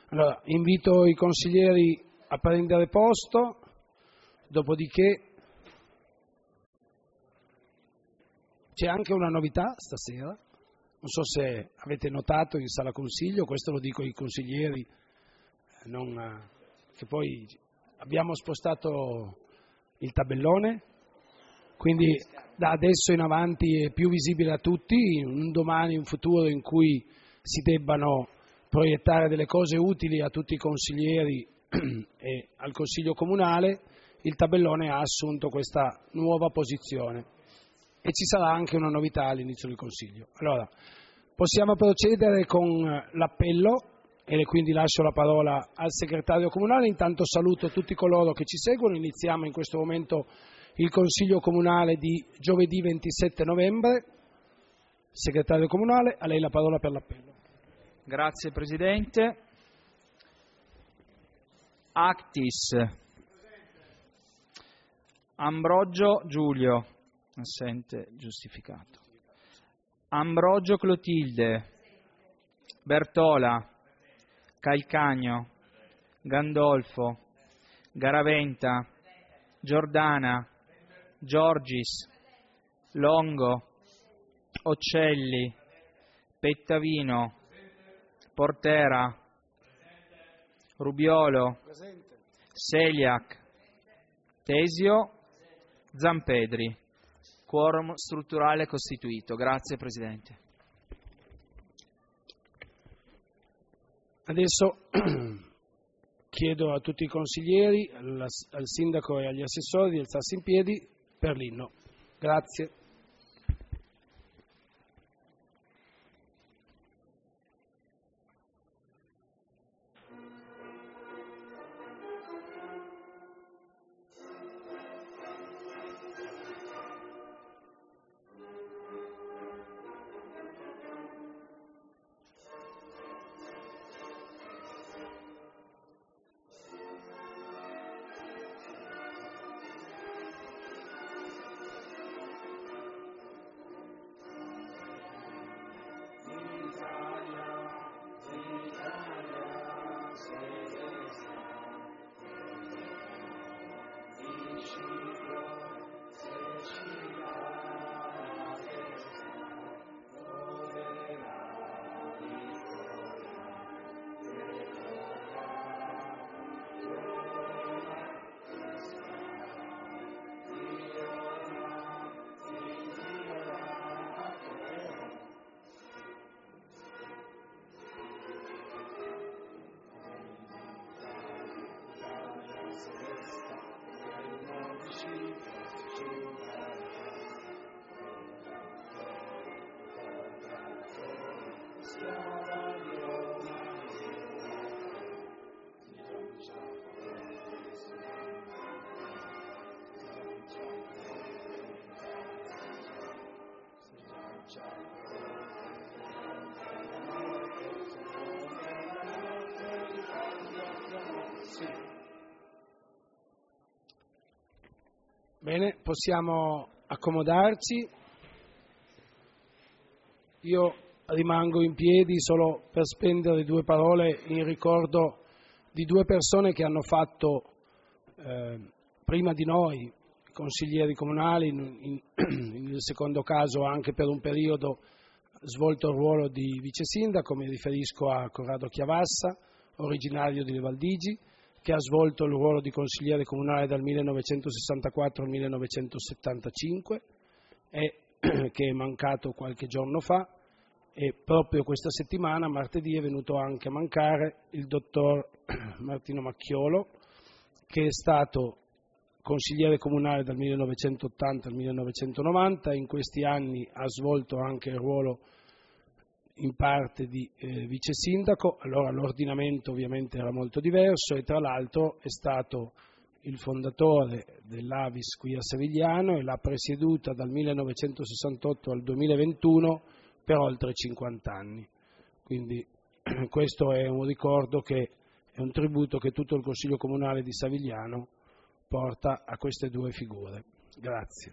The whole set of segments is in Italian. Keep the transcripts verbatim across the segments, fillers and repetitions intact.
Allora, invito i consiglieri a prendere posto, dopodiché c'è anche una novità stasera, non so se avete notato in sala consiglio, questo lo dico ai consiglieri, non, che poi abbiamo spostato il tabellone, quindi da adesso in avanti è più visibile a tutti, un domani, un futuro in cui si debbano proiettare delle cose utili a tutti i consiglieri e al Consiglio Comunale, il tabellone ha assunto questa nuova posizione e ci sarà anche una novità all'inizio del Consiglio. Allora, possiamo procedere con l'appello e quindi lascio la parola al segretario comunale. Intanto saluto tutti coloro che ci seguono, iniziamo in questo momento il Consiglio Comunale di giovedì ventisette novembre. Segretario Comunale, a lei la parola per l'appello. Grazie Presidente. Actis. Ambrogio Giulio, assente, giustificato. Ambrogio Clotilde. Bertola. Calcagno. Gandolfo. Garaventa. Giordana. Giorgis. Longo. Occelli. Pettavino. Portera. Rubiolo. Seliac. Tesio. Zampedri. Quorum strutturale costituito. Grazie Presidente. Adesso chiedo a tutti i consiglieri, al, al sindaco e agli assessori di alzarsi in piedi per l'inno. Grazie. Bene, possiamo accomodarci. Io rimango in piedi solo per spendere due parole in ricordo di due persone che hanno fatto eh, prima di noi, consiglieri comunali, in, in, nel secondo caso anche per un periodo svolto il ruolo di vice sindaco. Mi riferisco a Corrado Chiavassa, originario di Levaldigi, che ha svolto il ruolo di consigliere comunale dal millenovecentosessantaquattro al millenovecentosettantacinque e che è mancato qualche giorno fa, e proprio questa settimana, martedì, è venuto anche a mancare il dottor Martino Macchiolo, che è stato consigliere comunale dal millenovecentottanta al millenovecentonovanta, in questi anni ha svolto anche il ruolo in parte di eh, vice sindaco. Allora l'ordinamento ovviamente era molto diverso e tra l'altro è stato il fondatore dell'Avis qui a Savigliano e l'ha presieduta dal millenovecentosessantotto al duemilaventuno per oltre cinquanta anni. Quindi questo è un ricordo, che è un tributo che tutto il Consiglio Comunale di Savigliano porta a queste due figure. Grazie.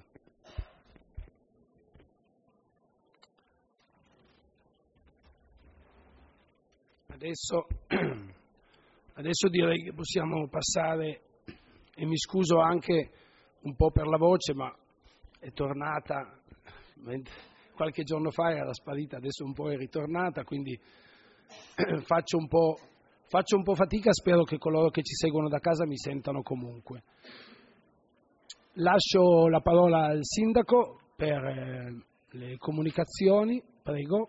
Adesso Adesso direi che possiamo passare, e mi scuso anche un po' per la voce, ma è tornata, qualche giorno fa era sparita, adesso un po' è ritornata, quindi faccio un po', faccio un po' fatica, spero che coloro che ci seguono da casa mi sentano comunque. Lascio la parola al Sindaco per eh, le comunicazioni, prego.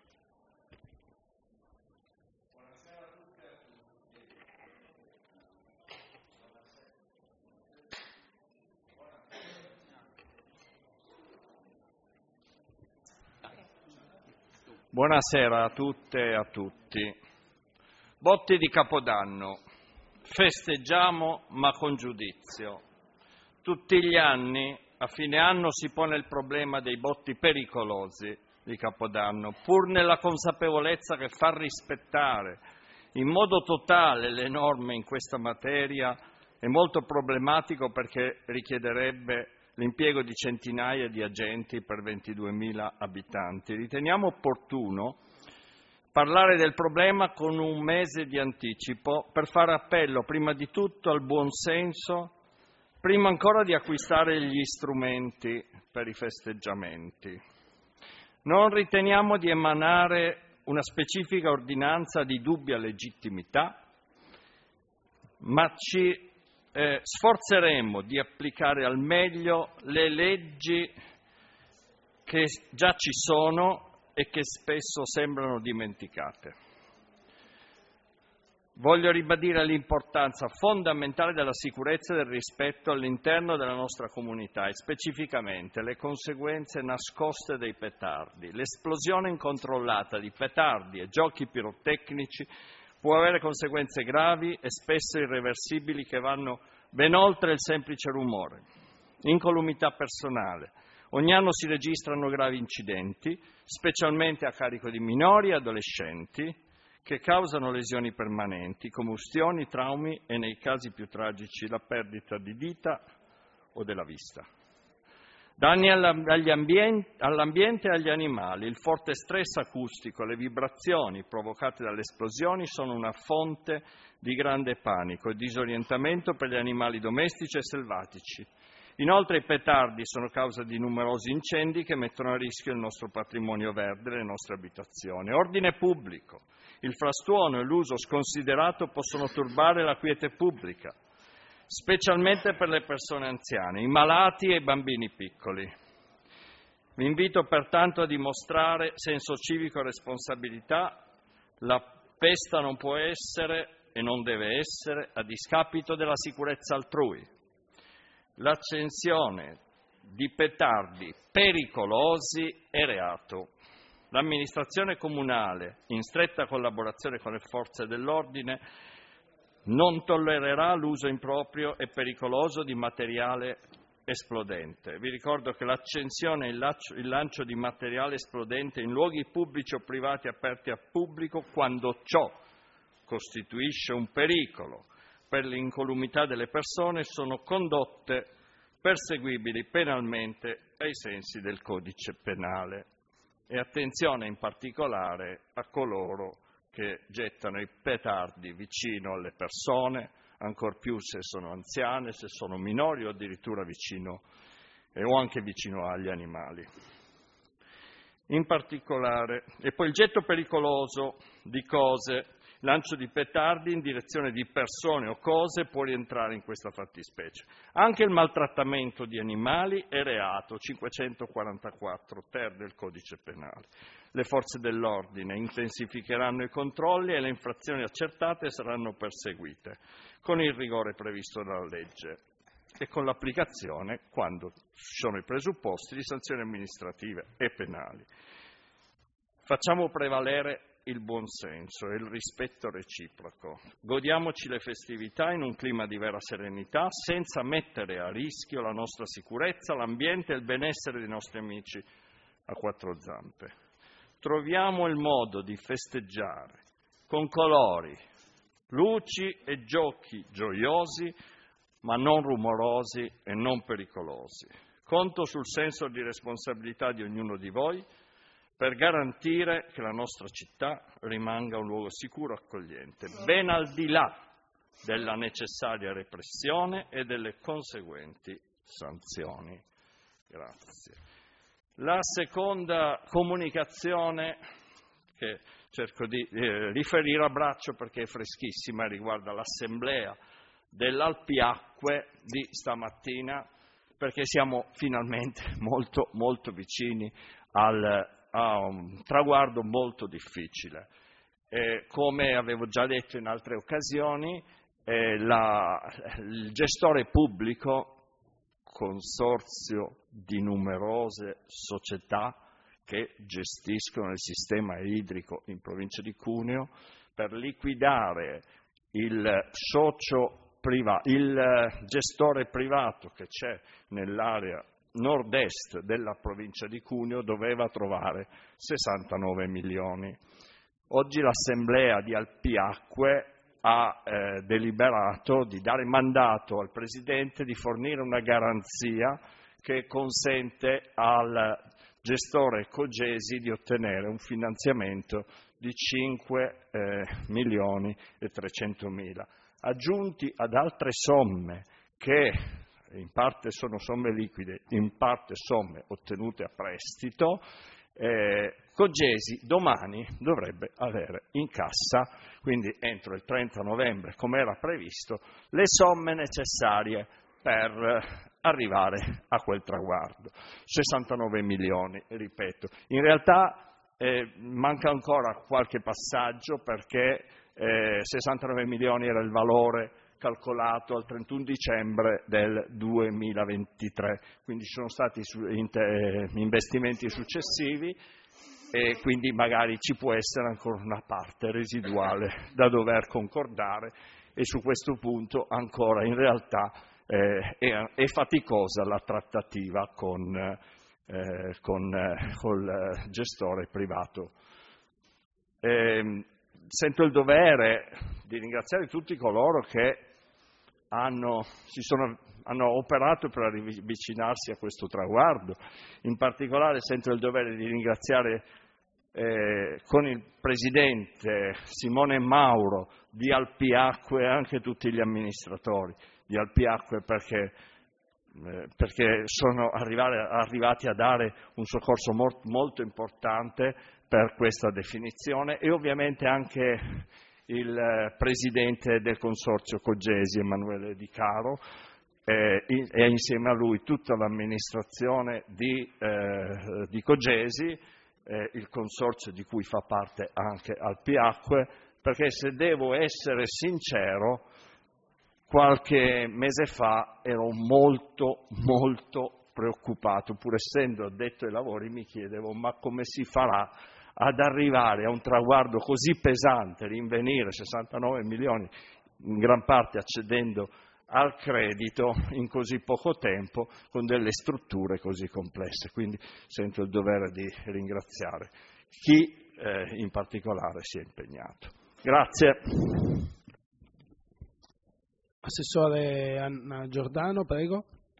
Buonasera a tutte e a tutti. Botti di Capodanno. Festeggiamo ma con giudizio. Tutti gli anni, a fine anno, si pone il problema dei botti pericolosi di Capodanno, pur nella consapevolezza che far rispettare in modo totale le norme in questa materia è molto problematico, perché richiederebbe l'impiego di centinaia di agenti per ventiduemila abitanti. Riteniamo opportuno parlare del problema con un mese di anticipo per fare appello prima di tutto al buon senso, prima ancora di acquistare gli strumenti per i festeggiamenti. Non riteniamo di emanare una specifica ordinanza di dubbia legittimità, ma ci Eh, sforzeremo di applicare al meglio le leggi che già ci sono e che spesso sembrano dimenticate. Voglio ribadire l'importanza fondamentale della sicurezza e del rispetto all'interno della nostra comunità, e specificamente le conseguenze nascoste dei petardi. L'esplosione incontrollata di petardi e giochi pirotecnici può avere conseguenze gravi e spesso irreversibili che vanno ben oltre il semplice rumore. Incolumità personale. Ogni anno si registrano gravi incidenti, specialmente a carico di minori e adolescenti, che causano lesioni permanenti, combustioni, traumi e, nei casi più tragici, la perdita di dita o della vista. Danni all'ambiente e agli animali. Il forte stress acustico e le vibrazioni provocate dalle esplosioni sono una fonte di grande panico e disorientamento per gli animali domestici e selvatici. Inoltre i petardi sono causa di numerosi incendi che mettono a rischio il nostro patrimonio verde e le nostre abitazioni. Ordine pubblico. Il frastuono e l'uso sconsiderato possono turbare la quiete pubblica, specialmente per le persone anziane, i malati e i bambini piccoli. Vi invito pertanto a dimostrare senso civico e responsabilità. La festa non può essere e non deve essere a discapito della sicurezza altrui. L'accensione di petardi pericolosi è reato. L'amministrazione comunale, in stretta collaborazione con le forze dell'ordine, non tollererà l'uso improprio e pericoloso di materiale esplodente. Vi ricordo che l'accensione e il lancio di materiale esplodente in luoghi pubblici o privati aperti al pubblico, quando ciò costituisce un pericolo per l'incolumità delle persone, sono condotte perseguibili penalmente ai sensi del codice penale. E attenzione in particolare a coloro che gettano i petardi vicino alle persone, ancor più se sono anziane, se sono minori o addirittura vicino eh, o anche vicino agli animali. In particolare, e poi il getto pericoloso di cose, lancio di petardi in direzione di persone o cose può rientrare in questa fattispecie. Anche il maltrattamento di animali è reato, cinquecentoquarantaquattro ter del codice penale. Le forze dell'ordine intensificheranno i controlli e le infrazioni accertate saranno perseguite con il rigore previsto dalla legge e con l'applicazione, quando ci sono i presupposti, di sanzioni amministrative e penali. Facciamo prevalere il buonsenso e il rispetto reciproco. Godiamoci le festività in un clima di vera serenità, senza mettere a rischio la nostra sicurezza, l'ambiente e il benessere dei nostri amici a quattro zampe. Troviamo il modo di festeggiare con colori, luci e giochi gioiosi, ma non rumorosi e non pericolosi. Conto sul senso di responsabilità di ognuno di voi per garantire che la nostra città rimanga un luogo sicuro e accogliente, ben al di là della necessaria repressione e delle conseguenti sanzioni. Grazie. La seconda comunicazione che cerco di eh, riferire a braccio perché è freschissima, riguarda l'assemblea dell'Alpiacque di stamattina, perché siamo finalmente molto, molto vicini al, a un traguardo molto difficile. Eh, come avevo già detto in altre occasioni, eh, la, il gestore pubblico, consorzio di numerose società che gestiscono il sistema idrico in provincia di Cuneo, per liquidare il socio privato, il gestore privato che c'è nell'area nord-est della provincia di Cuneo, doveva trovare sessantanove milioni. Oggi l'assemblea di Alpiacque ha eh, deliberato di dare mandato al Presidente di fornire una garanzia che consente al gestore Cogesi di ottenere un finanziamento di cinque milioni e trecentomila, aggiunti ad altre somme che in parte sono somme liquide, in parte somme ottenute a prestito. Eh, Cogesi domani dovrebbe avere in cassa, quindi entro il trenta novembre, come era previsto, le somme necessarie per arrivare a quel traguardo. sessantanove milioni, ripeto. In realtà eh, manca ancora qualche passaggio perché eh, sessantanove milioni era il valore calcolato al trentuno dicembre del duemilaventitré, quindi ci sono stati investimenti successivi e quindi magari ci può essere ancora una parte residuale da dover concordare e su questo punto ancora in realtà eh, è, è faticosa la trattativa con, eh, con eh, col gestore privato. Eh, sento il dovere di ringraziare tutti coloro che hanno, si sono, hanno operato per avvicinarsi a questo traguardo. In particolare sento il dovere di ringraziare eh, con il Presidente Simone Mauro di Alpiacque anche tutti gli amministratori di Alpiacque perché, eh, perché sono arrivare, arrivati a dare un soccorso mo- molto importante per questa definizione e ovviamente anche il Presidente del Consorzio Cogesi, Emanuele Di Caro, eh, e insieme a lui tutta l'amministrazione di, eh, di Cogesi, eh, il Consorzio di cui fa parte anche Alpiacque, perché se devo essere sincero, qualche mese fa ero molto, molto preoccupato, pur essendo addetto ai lavori mi chiedevo ma come si farà ad arrivare a un traguardo così pesante, rinvenire sessantanove milioni, in gran parte accedendo al credito in così poco tempo, con delle strutture così complesse. Quindi sento il dovere di ringraziare chi eh, in particolare si è impegnato. Grazie. Assessore Anna Giordano, prego.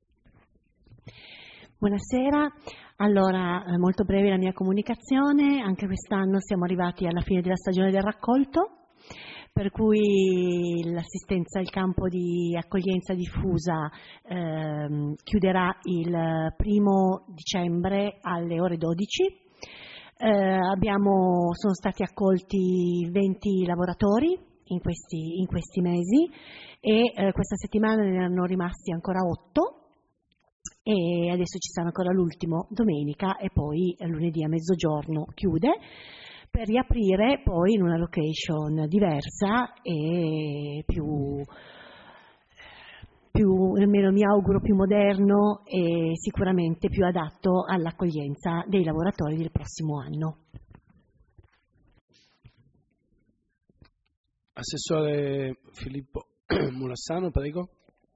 Buonasera, allora molto breve la mia comunicazione, anche quest'anno siamo arrivati alla fine della stagione del raccolto, per cui l'assistenza al campo di accoglienza diffusa ehm, chiuderà il primo dicembre alle ore dodici. Eh, abbiamo, sono stati accolti venti lavoratori in questi, in questi mesi e eh, questa settimana ne erano rimasti ancora otto. E adesso ci sarà ancora l'ultimo domenica e poi lunedì a mezzogiorno chiude per riaprire poi in una location diversa e più, più almeno mi auguro più moderno e sicuramente più adatto all'accoglienza dei lavoratori del prossimo anno. Assessore Filippo Mulassano, prego.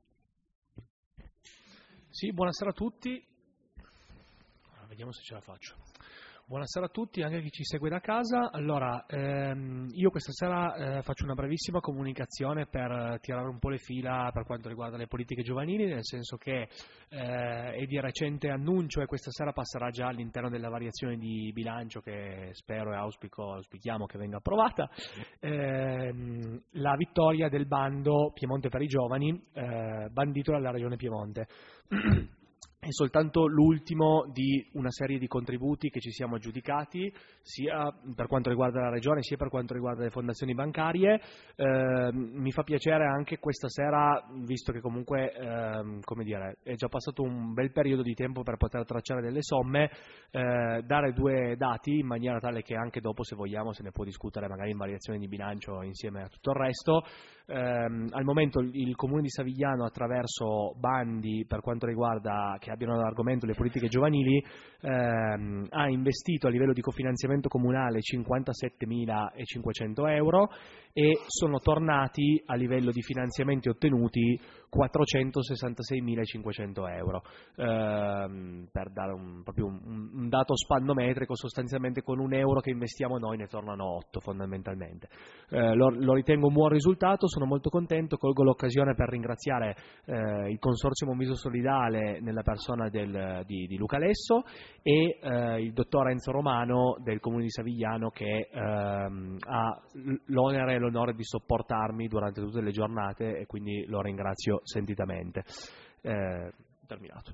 Sì, buonasera a tutti. Vediamo se ce la faccio. Buonasera a tutti, anche a chi ci segue da casa. Allora, ehm, io questa sera eh, faccio una brevissima comunicazione per tirare un po' le fila per quanto riguarda le politiche giovanili, nel senso che eh, è di recente annuncio e questa sera passerà già all'interno della variazione di bilancio che spero e auspico, auspichiamo che venga approvata. Ehm, la vittoria del bando Piemonte per i giovani, eh, bandito dalla Regione Piemonte. È soltanto l'ultimo di una serie di contributi che ci siamo aggiudicati, sia per quanto riguarda la Regione sia per quanto riguarda le fondazioni bancarie. Eh, mi fa piacere anche questa sera, visto che comunque eh, come dire, è già passato un bel periodo di tempo per poter tracciare delle somme, eh, dare due dati in maniera tale che anche dopo, se vogliamo, se ne può discutere magari in variazioni di bilancio insieme a tutto il resto. Eh, al momento il, il Comune di Savigliano, attraverso bandi per quanto riguarda che abbiano l'argomento le politiche giovanili, ehm, ha investito a livello di cofinanziamento comunale cinquantasettemilacinquecento euro e sono tornati a livello di finanziamenti ottenuti quattrocentosessantaseimilacinquecento euro, ehm, per dare un, proprio un, un dato spannometrico. Sostanzialmente con un euro che investiamo noi ne tornano otto fondamentalmente. Eh, lo, lo ritengo un buon risultato, sono molto contento, colgo l'occasione per ringraziare eh, il Consorzio Monviso Solidale nella persona del, di, di Luca Lesso e eh, il dottor Enzo Romano del Comune di Savigliano, che ehm, ha l'onere e l'onore di sopportarmi durante tutte le giornate, e quindi lo ringrazio sentitamente. Eh, terminato.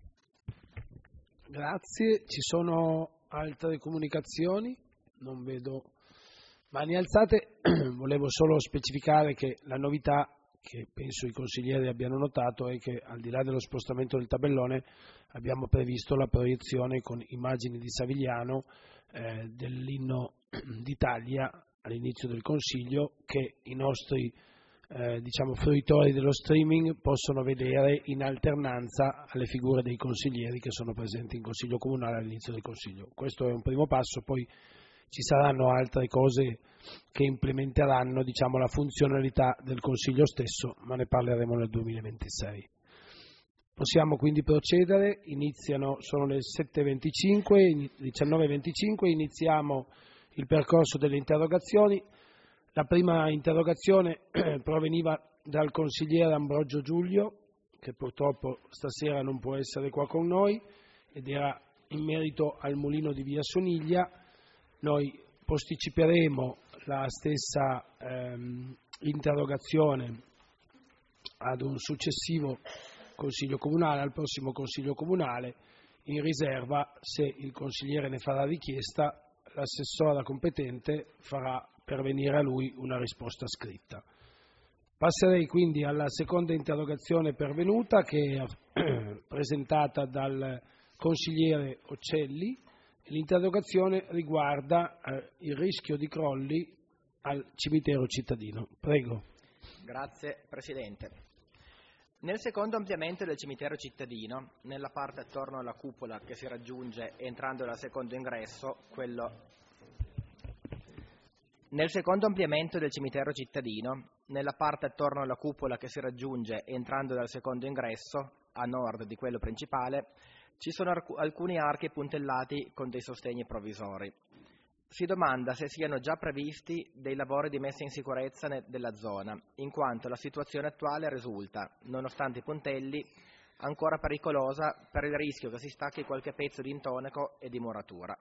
Grazie. Ci sono altre comunicazioni? Non vedo mani alzate. Volevo solo specificare che la novità, che penso i consiglieri abbiano notato, è che al di là dello spostamento del tabellone abbiamo previsto la proiezione con immagini di Savigliano eh, dell'inno d'Italia all'inizio del Consiglio, che i nostri eh, diciamo fruitori dello streaming possono vedere in alternanza alle figure dei consiglieri che sono presenti in Consiglio Comunale all'inizio del Consiglio. Questo è un primo passo, poi ci saranno altre cose che implementeranno, diciamo, la funzionalità del Consiglio stesso, ma ne parleremo nel duemilaventisei. Possiamo quindi procedere. Iniziano, sono le sette e venticinque, diciannove e venticinque, iniziamo il percorso delle interrogazioni. La prima interrogazione proveniva dal consigliere Ambrogio Giulio, che purtroppo stasera non può essere qua con noi, ed era in merito al mulino di Via Soniglia. Noi posticiperemo la stessa ehm, interrogazione ad un successivo Consiglio Comunale, al prossimo Consiglio Comunale. In riserva, se il consigliere ne farà richiesta, l'assessora competente farà pervenire a lui una risposta scritta. Passerei quindi alla seconda interrogazione pervenuta, che è presentata dal consigliere Occelli. L'interrogazione riguarda eh, il rischio di crolli al cimitero cittadino. Prego. Grazie Presidente. Nel secondo ampliamento del cimitero cittadino, nella parte attorno alla cupola che si raggiunge entrando dal secondo ingresso, quello Nel secondo ampliamento del cimitero cittadino, nella parte attorno alla cupola che si raggiunge entrando dal secondo ingresso, a nord di quello principale, ci sono alcuni archi puntellati con dei sostegni provvisori. Si domanda se siano già previsti dei lavori di messa in sicurezza della zona, in quanto la situazione attuale risulta, nonostante i puntelli, ancora pericolosa per il rischio che si stacchi qualche pezzo di intonaco e di muratura.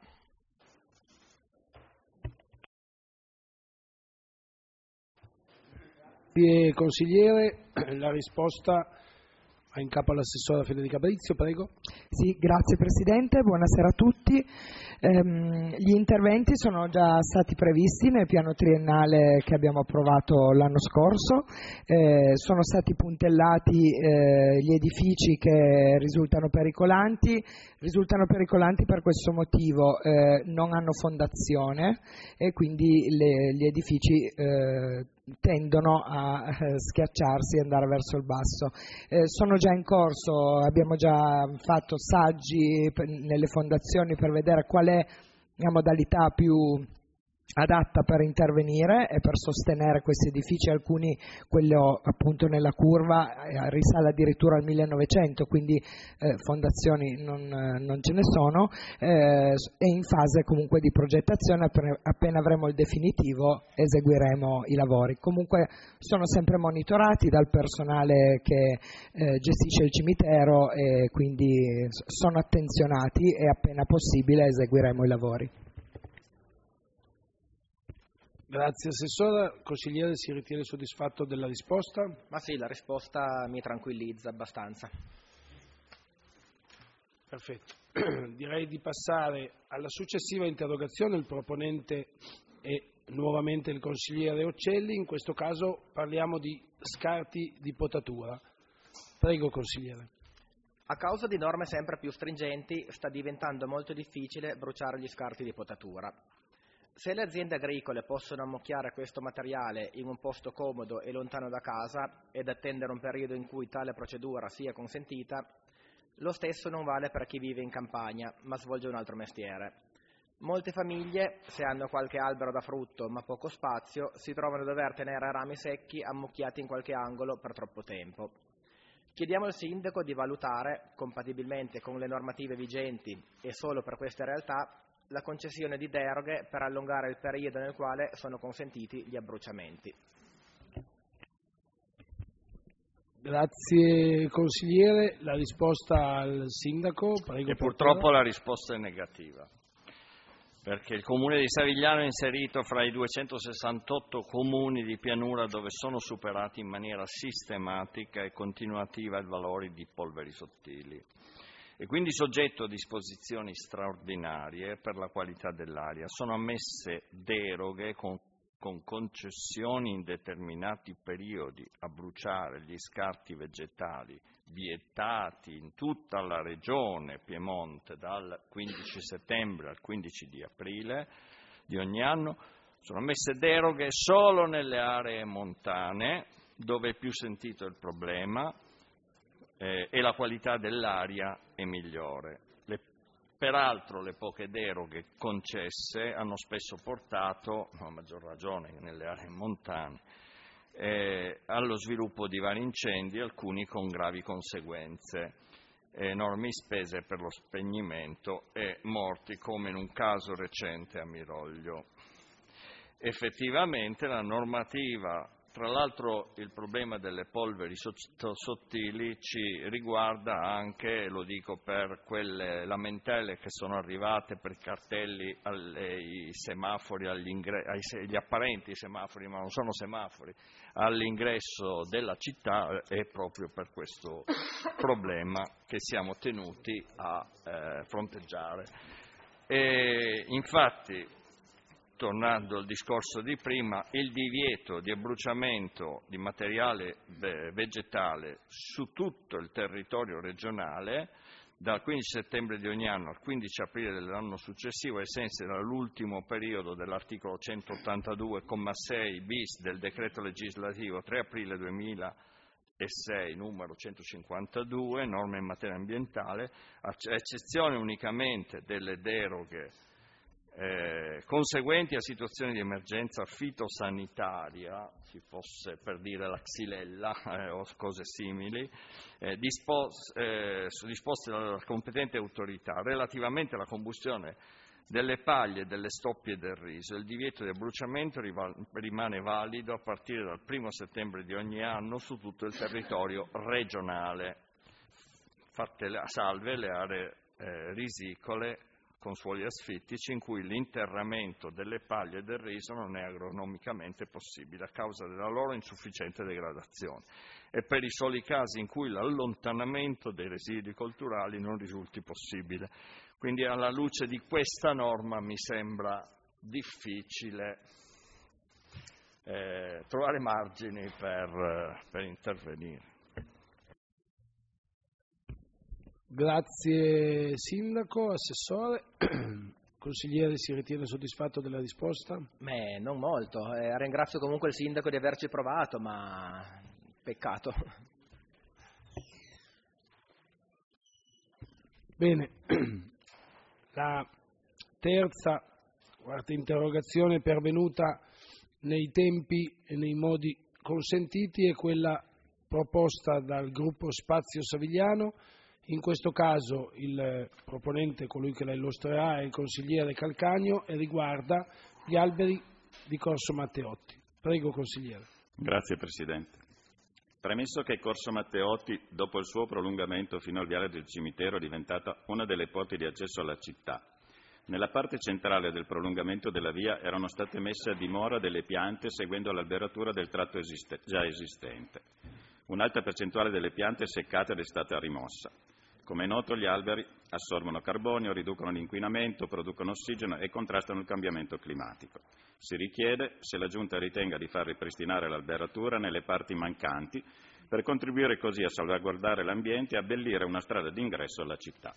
Grazie consigliere. La risposta ha in capo all'assessora Federica Brizio, prego. Sì, grazie Presidente, buonasera a tutti. Ehm, gli interventi sono già stati previsti nel piano triennale che abbiamo approvato l'anno scorso, eh, sono stati puntellati eh, gli edifici che risultano pericolanti, risultano pericolanti per questo motivo, eh, non hanno fondazione e quindi le, gli edifici eh, tendono a eh, schiacciarsi e andare verso il basso. Eh, sono già in corso, abbiamo già fatto saggi per, nelle fondazioni per vedere qual è la modalità più adatta per intervenire e per sostenere questi edifici. Alcuni, quello appunto nella curva, eh, risale addirittura al millenovecento, quindi eh, fondazioni non, eh, non ce ne sono, eh, è in fase comunque di progettazione. Appena, appena avremo il definitivo eseguiremo i lavori. Comunque sono sempre monitorati dal personale che eh, gestisce il cimitero e quindi sono attenzionati e appena possibile eseguiremo i lavori. Grazie Assessore. Consigliere, si ritiene soddisfatto della risposta? Ma sì, la risposta mi tranquillizza abbastanza. Perfetto. Direi di passare alla successiva interrogazione. Il proponente è nuovamente il consigliere Occelli. In questo caso parliamo di scarti di potatura. Prego, consigliere. A causa di norme sempre più stringenti sta diventando molto difficile bruciare gli scarti di potatura. Se le aziende agricole possono ammucchiare questo materiale in un posto comodo e lontano da casa ed attendere un periodo in cui tale procedura sia consentita, lo stesso non vale per chi vive in campagna ma svolge un altro mestiere. Molte famiglie, se hanno qualche albero da frutto ma poco spazio, si trovano a dover tenere rami secchi ammucchiati in qualche angolo per troppo tempo. Chiediamo al Sindaco di valutare, compatibilmente con le normative vigenti e solo per queste realtà, la concessione di deroghe per allungare il periodo nel quale sono consentiti gli abbruciamenti. Grazie consigliere. La risposta al Sindaco. Prego. E purtroppo la risposta è negativa, perché il Comune di Savigliano è inserito fra i duecentosessantotto comuni di pianura dove sono superati in maniera sistematica e continuativa i valori di polveri sottili, e quindi soggetto a disposizioni straordinarie per la qualità dell'aria. Sono ammesse deroghe con, con concessioni in determinati periodi a bruciare gli scarti vegetali vietati in tutta la regione Piemonte dal quindici settembre al quindici di aprile di ogni anno. Sono ammesse deroghe solo nelle aree montane dove è più sentito il problema Eh, e la qualità dell'aria è migliore. Le, peraltro le poche deroghe concesse hanno spesso portato, a maggior ragione nelle aree montane, eh, allo sviluppo di vari incendi, alcuni con gravi conseguenze, enormi spese per lo spegnimento e morti, come in un caso recente a Miroglio. Effettivamente la normativa. Tra l'altro il problema delle polveri sottili ci riguarda anche, lo dico per quelle lamentele che sono arrivate per cartelli ai semafori, agli, ingre- agli apparenti semafori, ma non sono semafori, all'ingresso della città, è proprio per questo problema che siamo tenuti a eh, fronteggiare. E infatti, tornando al discorso di prima, il divieto di abbruciamento di materiale vegetale su tutto il territorio regionale dal quindici settembre di ogni anno al quindici aprile dell'anno successivo, ai sensi dell'ultimo periodo dell'articolo centottantadue comma sei bis del decreto legislativo tre aprile duemilasei numero centocinquantadue, norme in materia ambientale, a eccezione unicamente delle deroghe Eh, conseguenti a situazioni di emergenza fitosanitaria, si fosse per dire la xylella eh, o cose simili, eh, dispos, eh, disposte dalla competente autorità relativamente alla combustione delle paglie e delle stoppie del riso. Il divieto di abbruciamento rimane valido a partire dal primo settembre di ogni anno su tutto il territorio regionale, fatte le, salve le aree eh, risicole con suoli asfittici in cui l'interramento delle paglie del riso non è agronomicamente possibile a causa della loro insufficiente degradazione, e per i soli casi in cui l'allontanamento dei residui colturali non risulti possibile. Quindi alla luce di questa norma mi sembra difficile eh, trovare margini per, per intervenire. Grazie Sindaco. Assessore, consigliere, si ritiene soddisfatto della risposta? Beh, non molto, eh, ringrazio comunque il Sindaco di averci provato, ma peccato. Bene, la terza quarta interrogazione pervenuta nei tempi e nei modi consentiti è quella proposta dal gruppo Spazio Savigliano. In questo caso il proponente, colui che la illustrerà, è il consigliere Calcagno e riguarda gli alberi di Corso Matteotti. Prego, consigliere. Grazie Presidente. Premesso che Corso Matteotti, dopo il suo prolungamento fino al viale del cimitero, è diventata una delle porte di accesso alla città, Nella parte centrale del prolungamento della via erano state messe a dimora delle piante seguendo l'alberatura del tratto esiste- già esistente. Un'alta percentuale delle piante seccate ed è stata rimossa. Come è noto, gli alberi assorbono carbonio, riducono l'inquinamento, producono ossigeno e contrastano il cambiamento climatico. Si richiede, se la Giunta ritenga, di far ripristinare l'alberatura nelle parti mancanti per contribuire così a salvaguardare l'ambiente e abbellire una strada d'ingresso alla città.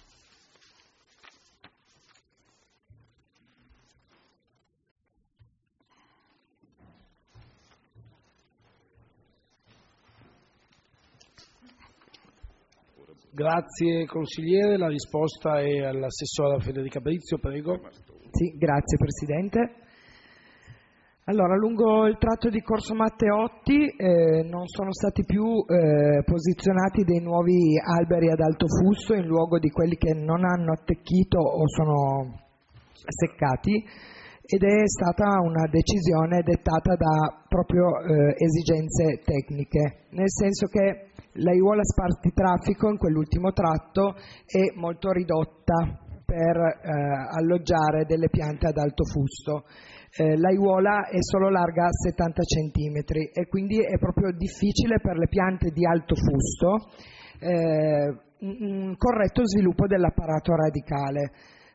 Grazie consigliere, la risposta è all'assessora Federica Brizio, prego. Sì, grazie Presidente. Allora, lungo il tratto di Corso Matteotti eh, non sono stati più eh, posizionati dei nuovi alberi ad alto fusto in luogo di quelli che non hanno attecchito o sono seccati, ed è stata una decisione dettata da proprio eh, esigenze tecniche, nel senso che l'aiuola spartitraffico in quell'ultimo tratto è molto ridotta per eh, alloggiare delle piante ad alto fusto. Eh, l'aiuola è solo larga settanta centimetri e quindi è proprio difficile per le piante di alto fusto eh, un corretto sviluppo dell'apparato radicale.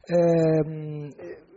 Eh,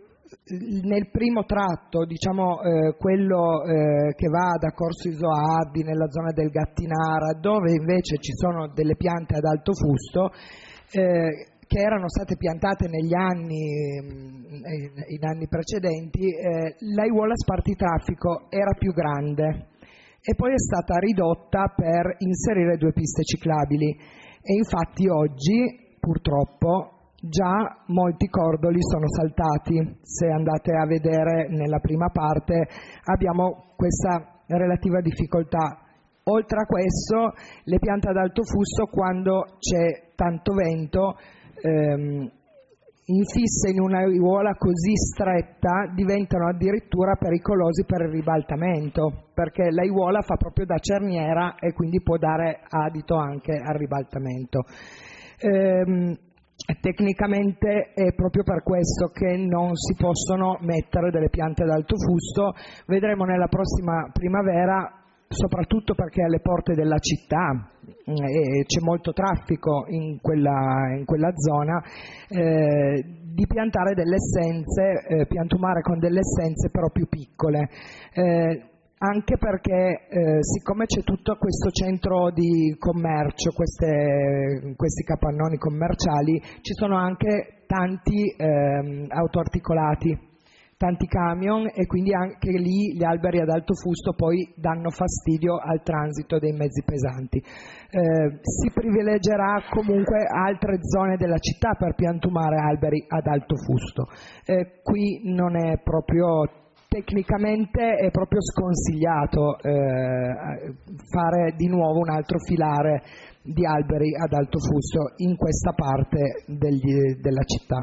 Nel primo tratto, diciamo eh, quello eh, che va da Corso Isoardi nella zona del Gattinara, dove invece ci sono delle piante ad alto fusto eh, che erano state piantate negli anni, in anni precedenti, eh, l'aiuola spartitraffico era più grande e poi è stata ridotta per inserire due piste ciclabili, e infatti oggi purtroppo già molti cordoli sono saltati. Se andate a vedere nella prima parte abbiamo questa relativa difficoltà. Oltre a questo, le piante ad alto fusto, quando c'è tanto vento, ehm, infisse in una aiuola così stretta, diventano addirittura pericolosi per il ribaltamento, perché l'aiuola fa proprio da cerniera e quindi può dare adito anche al ribaltamento. Ehm, Tecnicamente è proprio per questo che non si possono mettere delle piante ad alto fusto. Vedremo nella prossima primavera, soprattutto perché alle porte della città e c'è molto traffico in quella, in quella zona, eh, di piantare delle essenze, eh, piantumare con delle essenze però più piccole. Eh, anche perché eh, siccome c'è tutto questo centro di commercio, queste, questi capannoni commerciali, ci sono anche tanti eh, autoarticolati, tanti camion, e quindi anche lì gli alberi ad alto fusto poi danno fastidio al transito dei mezzi pesanti. Eh, si privilegerà comunque altre zone della città per piantumare alberi ad alto fusto. Eh, qui non è proprio... Tecnicamente è proprio sconsigliato eh, fare di nuovo un altro filare di alberi ad alto fusto in questa parte degli, della città.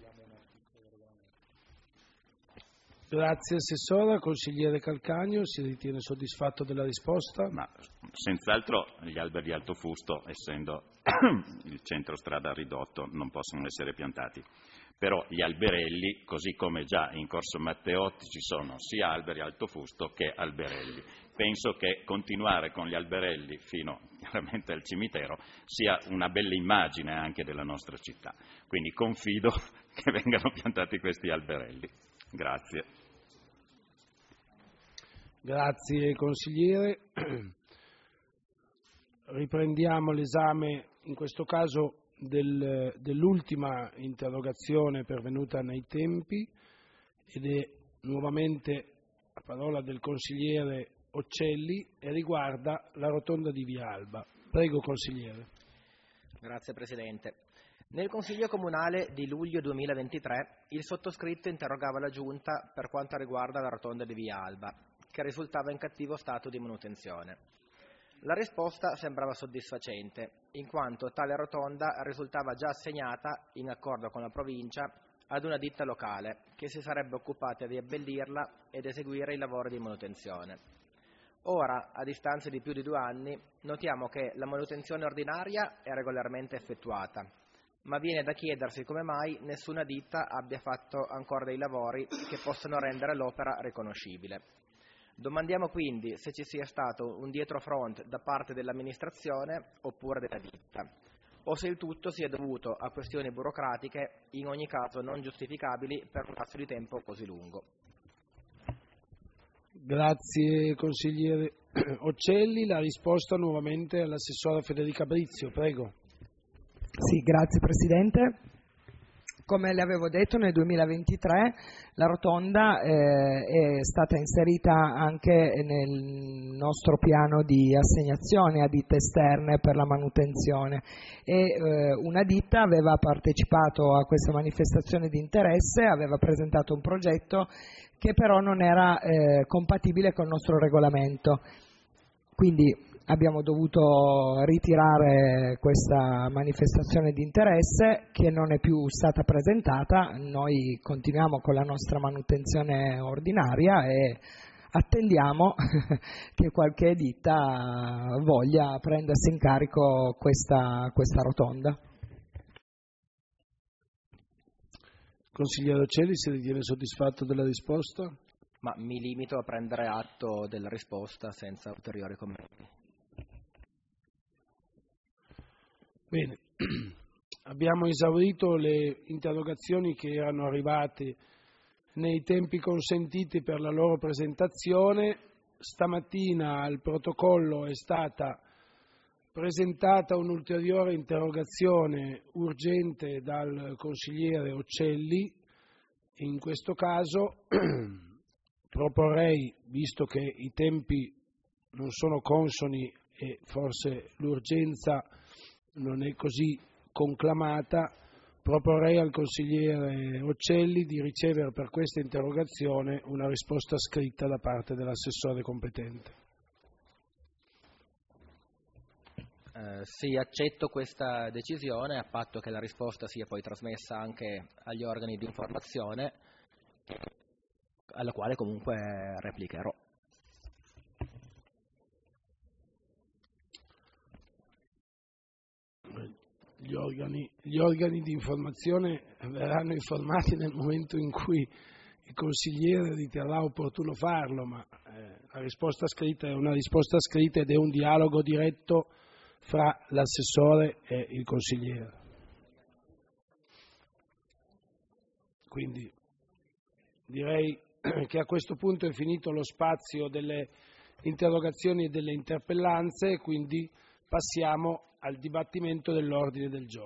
Grazie Assessora. Consigliere Calcagno, si ritiene soddisfatto della risposta? Ma senz'altro gli alberi di alto fusto, essendo il centro strada ridotto, non possono essere piantati. Però gli alberelli, così come già in Corso Matteotti ci sono sia alberi alto fusto che alberelli. Penso che continuare con gli alberelli fino chiaramente al cimitero sia una bella immagine anche della nostra città. Quindi confido che vengano piantati questi alberelli. Grazie. Grazie consigliere. Riprendiamo l'esame, in questo caso, Del, dell'ultima interrogazione pervenuta nei tempi, ed è nuovamente la parola del consigliere Occelli e riguarda la rotonda di Via Alba. Prego consigliere. Grazie Presidente. Nel Consiglio Comunale di luglio duemilaventitré il sottoscritto interrogava la Giunta per quanto riguarda la rotonda di Via Alba, che risultava in cattivo stato di manutenzione. La risposta sembrava soddisfacente, in quanto tale rotonda risultava già assegnata, in accordo con la provincia, ad una ditta locale che si sarebbe occupata di abbellirla ed eseguire i lavori di manutenzione. Ora, a distanza di più di due anni, notiamo che la manutenzione ordinaria è regolarmente effettuata, ma viene da chiedersi come mai nessuna ditta abbia fatto ancora dei lavori che possano rendere l'opera riconoscibile. Domandiamo quindi se ci sia stato un dietrofront da parte dell'amministrazione oppure della ditta, o se il tutto sia dovuto a questioni burocratiche, in ogni caso non giustificabili per un lasso di tempo così lungo. Grazie consigliere Occelli. La risposta nuovamente all'assessora Federica Brizio, prego. Sì, grazie Presidente. Come le avevo detto, nel duemilaventitré la rotonda eh, è stata inserita anche nel nostro piano di assegnazione a ditte esterne per la manutenzione e eh, una ditta aveva partecipato a questa manifestazione di interesse, aveva presentato un progetto che però non era eh, compatibile con il nostro regolamento. Quindi abbiamo dovuto ritirare questa manifestazione di interesse che non è più stata presentata. Noi continuiamo con la nostra manutenzione ordinaria e attendiamo che qualche ditta voglia prendersi in carico questa, questa rotonda. Consigliere Occelli, si ritiene soddisfatto della risposta? Ma mi limito a prendere atto della risposta senza ulteriori commenti. Bene, abbiamo esaurito le interrogazioni che erano arrivate nei tempi consentiti per la loro presentazione. Stamattina al protocollo è stata presentata un'ulteriore interrogazione urgente dal consigliere Occelli. In questo caso proporrei, visto che i tempi non sono consoni e forse l'urgenza non è così conclamata, proporrei al consigliere Occelli di ricevere per questa interrogazione una risposta scritta da parte dell'assessore competente. Eh, sì, accetto questa decisione a patto che la risposta sia poi trasmessa anche agli organi di informazione, alla quale comunque replicherò. Gli organi, gli organi di informazione verranno informati nel momento in cui il consigliere riterrà opportuno farlo, ma eh, la risposta scritta è una risposta scritta ed è un dialogo diretto fra l'assessore e il consigliere. Quindi direi che a questo punto è finito lo spazio delle interrogazioni e delle interpellanze e quindi passiamo al dibattimento dell'ordine del giorno.